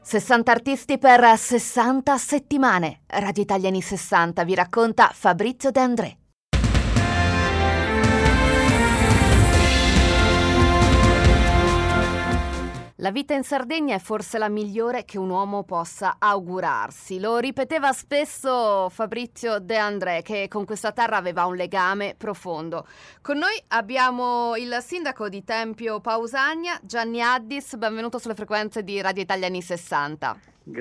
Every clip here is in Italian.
60 artisti per 60 settimane. Radio Italia anni 60 vi racconta Fabrizio De André. La vita in Sardegna è forse la migliore che un uomo possa augurarsi. Lo ripeteva spesso Fabrizio De André, che con questa terra aveva un legame profondo. Con noi abbiamo il sindaco di Tempio Pausania, Gianni Addis. Benvenuto sulle frequenze di Radio Italia anni 60.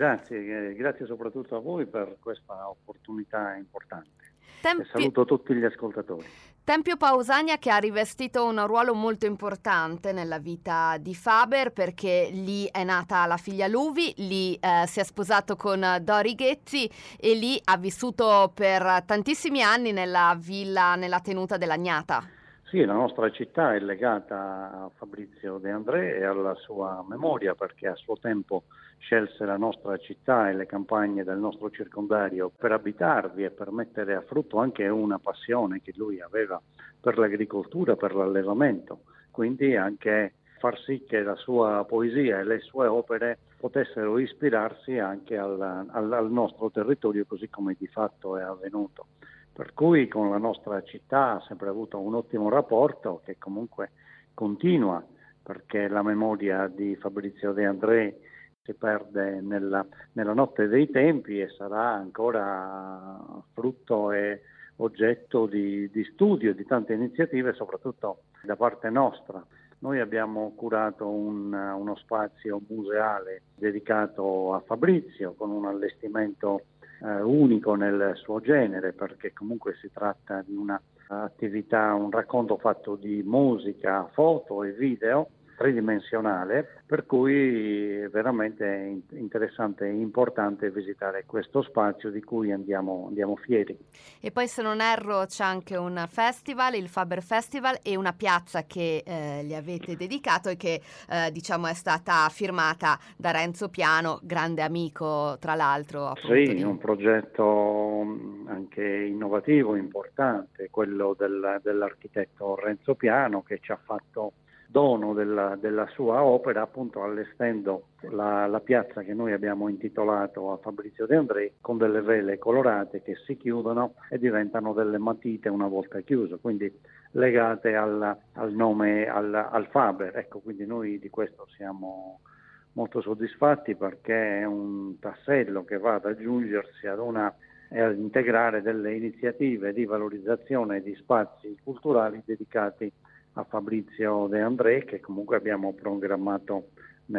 Grazie soprattutto a voi per questa opportunità importante. E saluto tutti gli ascoltatori. Tempio Pausania che ha rivestito un ruolo molto importante nella vita di Faber, perché lì è nata la figlia Luvi, lì si è sposato con Dori Ghezzi e lì ha vissuto per tantissimi anni nella villa, nella tenuta dell'Agnata. Sì, la nostra città è legata a Fabrizio De André e alla sua memoria, perché a suo tempo scelse la nostra città e le campagne del nostro circondario per abitarvi e per mettere a frutto anche una passione che lui aveva per l'agricoltura, per l'allevamento, quindi anche far sì che la sua poesia e le sue opere potessero ispirarsi anche al nostro territorio, così come di fatto è avvenuto. Per cui con la nostra città ha sempre avuto un ottimo rapporto che comunque continua, perché la memoria di Fabrizio De André si perde nella notte dei tempi e sarà ancora frutto e oggetto di studio, di tante iniziative, soprattutto da parte nostra. Noi abbiamo curato uno spazio museale dedicato a Fabrizio con un allestimento unico nel suo genere, perché comunque si tratta di una attività, un racconto fatto di musica, foto e video tridimensionale, per cui è veramente interessante e importante visitare questo spazio di cui andiamo fieri. E poi, se non erro, c'è anche un festival, il Faber Festival, e una piazza che gli avete dedicato e che diciamo è stata firmata da Renzo Piano, grande amico tra l'altro. Appunto, sì, un progetto anche innovativo, importante, quello dell'architetto Renzo Piano, che ci ha fatto dono della sua opera, appunto allestendo la piazza che noi abbiamo intitolato a Fabrizio De André, con delle vele colorate che si chiudono e diventano delle matite una volta chiuso, quindi legate al nome, al Faber. Ecco, quindi noi di questo siamo molto soddisfatti, perché è un tassello che va ad aggiungersi e ad integrare delle iniziative di valorizzazione di spazi culturali dedicati a Fabrizio De André, che comunque abbiamo programmato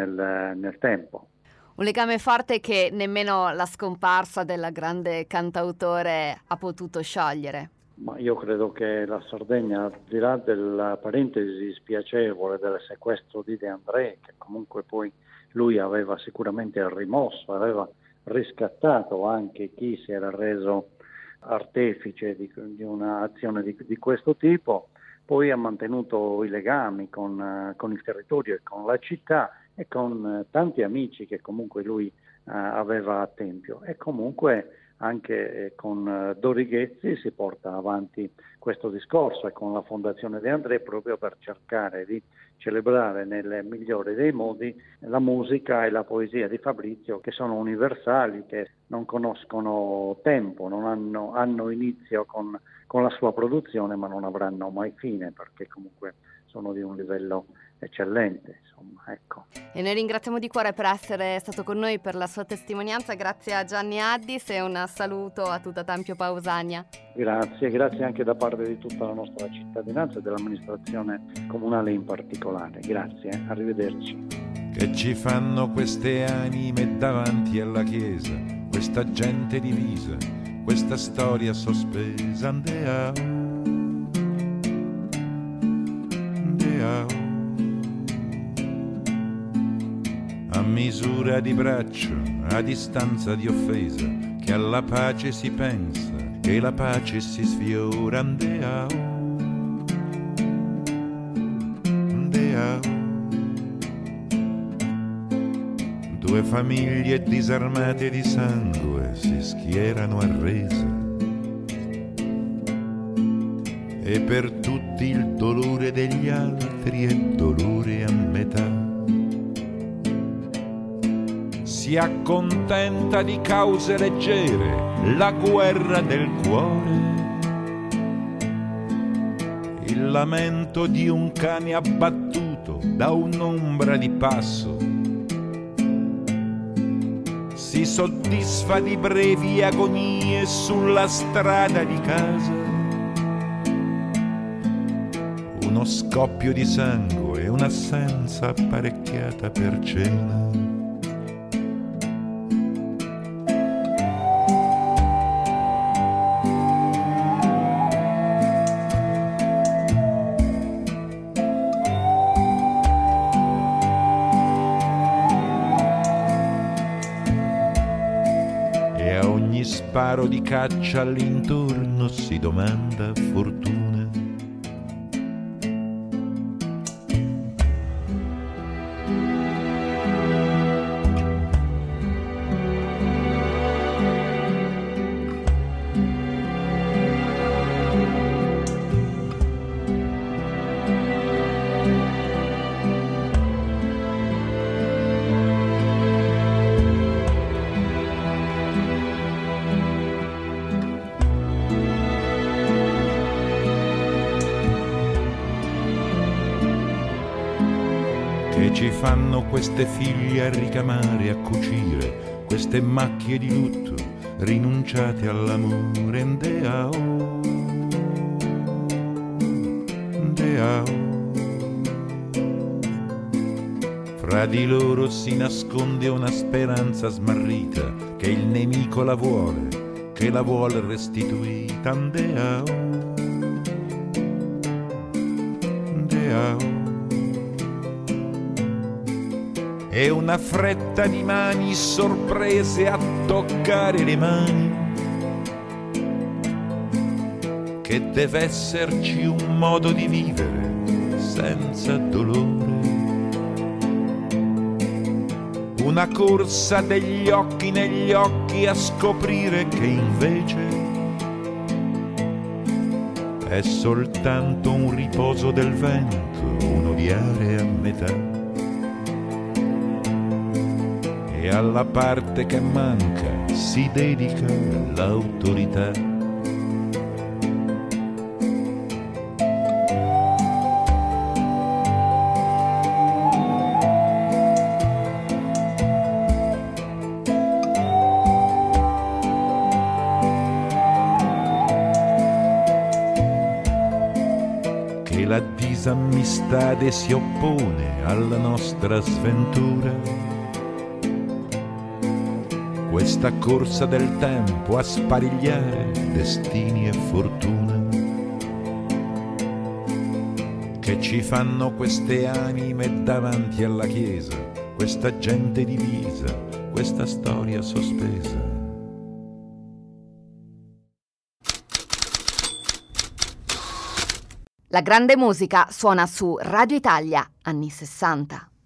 nel tempo. Un legame forte che nemmeno la scomparsa del grande cantautore ha potuto sciogliere. Ma io credo che la Sardegna, al di là della parentesi spiacevole del sequestro di De André, che comunque poi lui aveva sicuramente rimosso, aveva riscattato anche chi si era reso artefice di un'azione di questo tipo, poi ha mantenuto i legami con il territorio e con la città e con tanti amici che comunque lui aveva a Tempio, e comunque anche con Dori Ghezzi si porta avanti questo discorso, e con la Fondazione De André, proprio per cercare di celebrare nel migliore dei modi la musica e la poesia di Fabrizio, che sono universali, che non conoscono tempo, non hanno inizio con la sua produzione, ma non avranno mai fine, perché comunque sono di un livello eccellente, insomma, ecco. E noi ringraziamo di cuore per essere stato con noi, per la sua testimonianza. Grazie a Gianni Addis e un saluto a tutta Tempio Pausania. Grazie anche da parte di tutta la nostra cittadinanza e dell'amministrazione comunale in particolare. Grazie, arrivederci. Che ci fanno queste anime davanti alla chiesa, questa gente divisa, questa storia sospesa, andeao, andeao. A misura di braccio, a distanza di offesa, che alla pace si pensa, che la pace si sfiora, andeao, andeao. Due famiglie disarmate di sangue si schierano a resa, e per tutti il dolore degli altri è dolore a metà. Si si accontenta di cause leggere, la guerra del cuore, il lamento di un cane abbattuto da un'ombra di passo, si soddisfa di brevi agonie sulla strada di casa, uno scoppio di sangue e un'assenza apparecchiata per cena. E a ogni sparo di caccia all'intorno si domanda fortuna. Che ci fanno queste figlie a ricamare, a cucire, queste macchie di lutto rinunciate all'amore. Ndeao, ndeao. Fra di loro si nasconde una speranza smarrita, che il nemico la vuole, che la vuole restituita. Ndeao, ndeao. E una fretta di mani sorprese a toccare le mani, che deve esserci un modo di vivere senza dolore, una corsa degli occhi negli occhi a scoprire che invece è soltanto un riposo del vento, un odiare a metà. E alla parte che manca si dedica l'autorità. Che la disammistade si oppone alla nostra sventura, questa corsa del tempo a sparigliare destini e fortuna, che ci fanno queste anime davanti alla chiesa, questa gente divisa, questa storia sospesa. La grande musica suona su Radio Italia, anni 60.